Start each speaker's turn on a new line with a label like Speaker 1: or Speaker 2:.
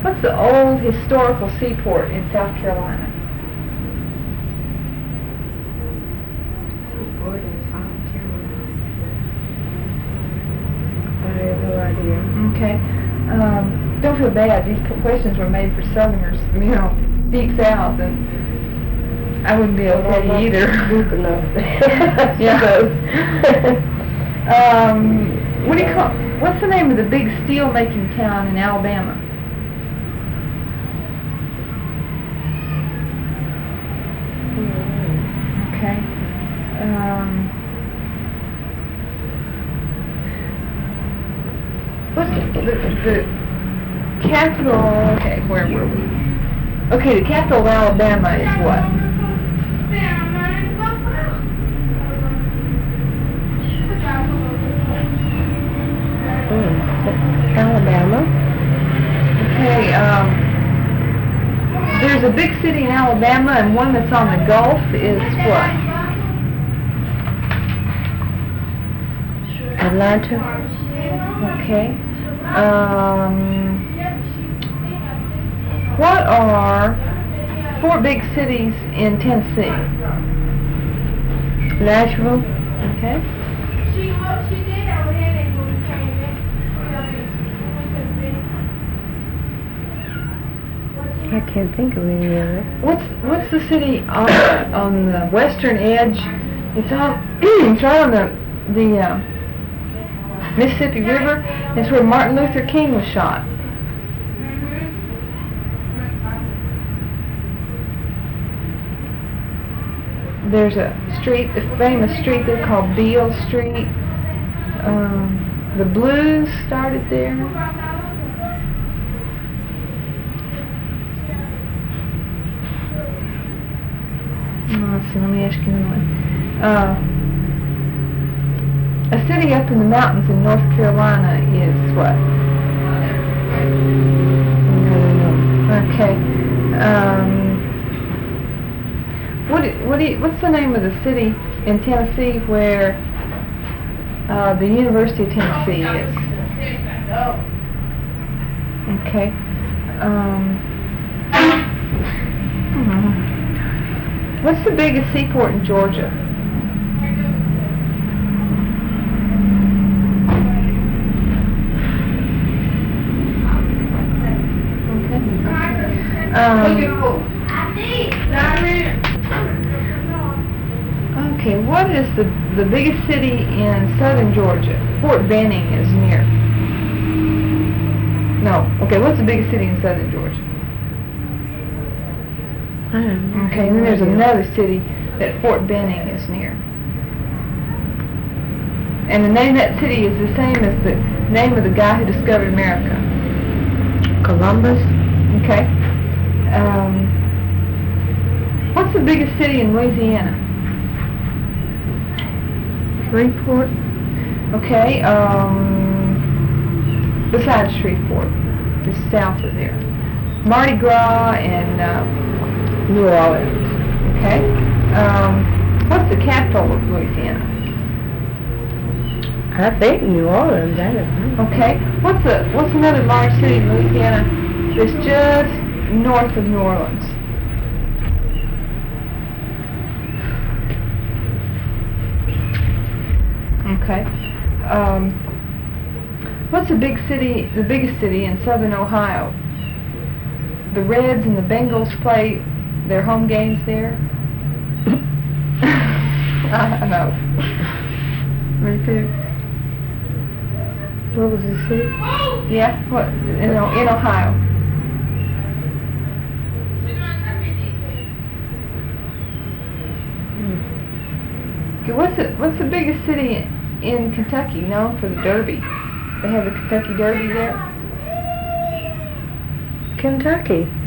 Speaker 1: What's the old historical seaport in South Carolina?
Speaker 2: Seaport in South Carolina. I have no idea.
Speaker 1: Okay. Don't feel bad. These questions were made for Southerners, deep South, and I wouldn't be able to tell you either.
Speaker 2: Deep enough.
Speaker 1: Yeah. What do you call? What's the name of the big steel-making town in Alabama? Okay. What's the capital? Okay, where were we? Okay, the capital of Alabama is what?
Speaker 2: Alabama.
Speaker 1: Okay, there's a big city in Alabama, and one that's on the Gulf is what?
Speaker 2: Atlanta.
Speaker 1: Okay. What are 4 big cities in Tennessee?
Speaker 2: Nashville.
Speaker 1: Okay.
Speaker 2: I can't think of any of it.
Speaker 1: What's the city on the western edge? It's on it's right on the Mississippi River. It's where Martin Luther King was shot. There's a street, a famous street there called Beale Street. The blues started there. Let's see, let me ask you another one. A city up in the mountains in North Carolina is what? Okay. What's the name of the city in Tennessee where the University of Tennessee is? Okay. What's the biggest seaport in Georgia? Okay, what is the biggest city in southern Georgia? Fort Benning is near. No. Okay, what's the biggest city in southern Georgia? Okay, and then there's another city that Fort Benning is near. And the name of that city is the same as the name of the guy who discovered America.
Speaker 2: Columbus.
Speaker 1: Okay. What's the biggest city in Louisiana?
Speaker 2: Shreveport.
Speaker 1: Okay. Besides Shreveport, just south of there. Mardi Gras and
Speaker 2: New Orleans.
Speaker 1: Okay. What's the capital of Louisiana?
Speaker 2: I think New Orleans. I don't know.
Speaker 1: Okay. What's another large city in Louisiana that's just north of New Orleans? Okay. What's the biggest city in southern Ohio? The Reds and the Bengals play their home games there. I know. Me too.
Speaker 2: What was the city?
Speaker 1: Yeah, what in Ohio? Okay, what's the biggest city in Kentucky known for the Derby? They have the Kentucky Derby there.
Speaker 2: Kentucky.